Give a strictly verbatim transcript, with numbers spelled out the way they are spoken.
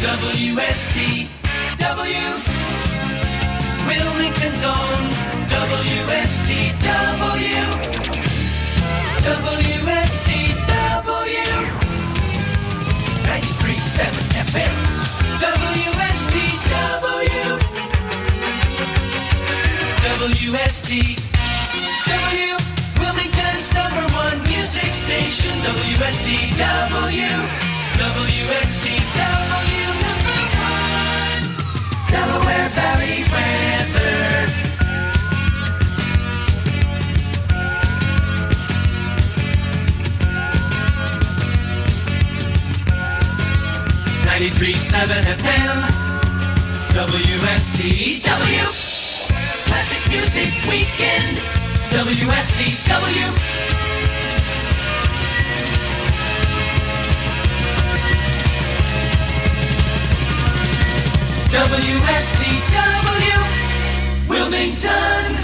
W S T W, Wilmington's own W S T W, W S T W, ninety-three point seven F M, W S T W, W S T W, Wilmington's number one music station, W S T W, W S T W, number one, Delaware Valley weather. ninety-three point seven F M, W S T W, Classic Music Weekend, W S T W, W S T W, Wilmington.